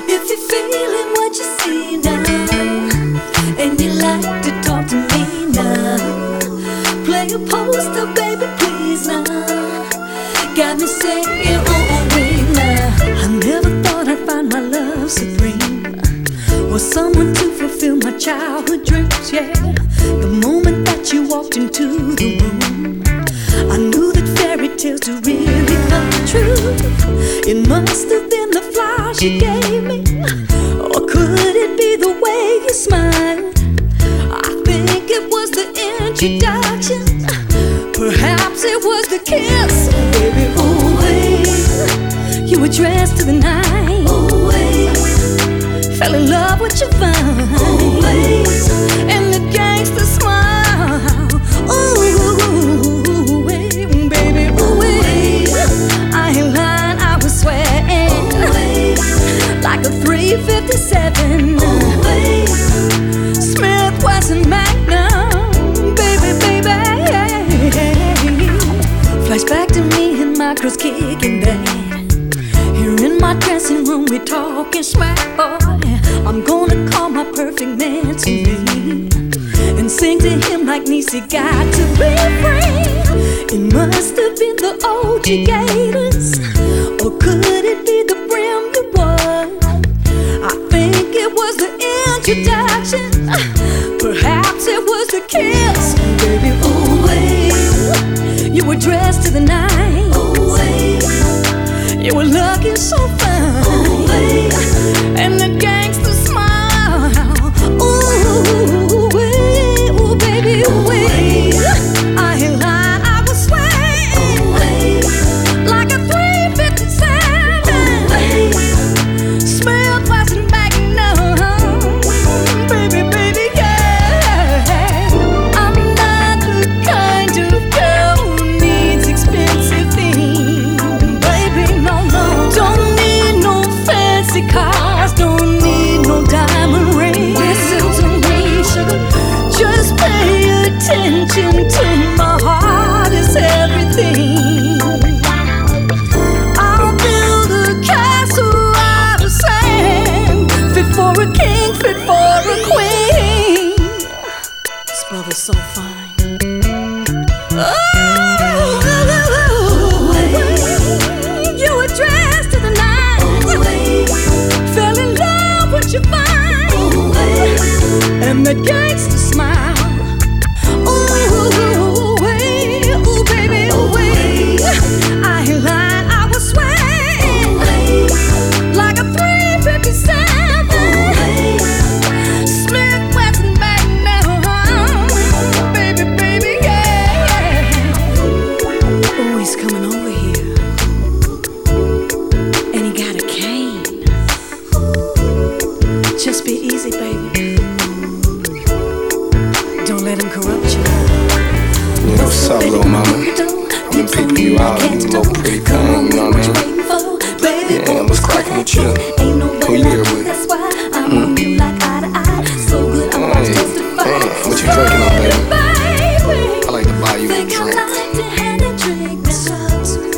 If you're feeling what you see now, and you like to talk to me now, play a poster, baby, please now. Got me saying, oh, wait now. I never thought I'd find my love supreme, or someone to fulfill my childhood dreams, yeah. The moment that you walked into the room, I knew that fairy tales do really come true. It must have been the flowers you gave me, or could it be the way you smiled? I think it was the introduction, perhaps it was the kiss. Baby, always you were dressed to the nines, always fell in love with your fun, always, and the gangster smile. Ooh, baby, always, I ain't lying, I was sweating like a 357, Smith Wesson Magnum, baby. Flashback to me and my girls kicking back. Here in my dressing room we talking smack, boy. I'm gonna call my perfect man to me and sing to him like Niecy got to be free. It must have been the OG Gators, or could it be the brim you wore? I think it was the introduction, perhaps it was the kiss. Baby, always you were dressed to the nines, always you were looking so fine, always, and the gangster smile. Ooh, baby, always, I ain't lying, I was swaying like a 357, Smith Wesson Magnum, baby, yeah. I'm not the kind of girl who needs expensive things, baby, no. Don't need no fancy cars, don't need no diamond rings. Listen to me, sugar, just pay attention to my heart is everything. I'll build a castle out of sand, fit for a king, fit for a queen. This brother's so fine. You were dressed to the nines, fell in love with your fine, and the gangster smile. Ooh, baby, I ain't lying, I was swaying like a 357, Smith Wesson Magnum, baby, yeah. Oh, he's coming over here, and he got a cane. Just be easy, baby. Don't let him corrupt you. Yeah, what's up, little mama? I've been peeping you out, you little pretty thing, you know what I mean? Yeah, what's cracking with you? Who you here with? Hey, what you drinking on, baby? I like to buy you a drink.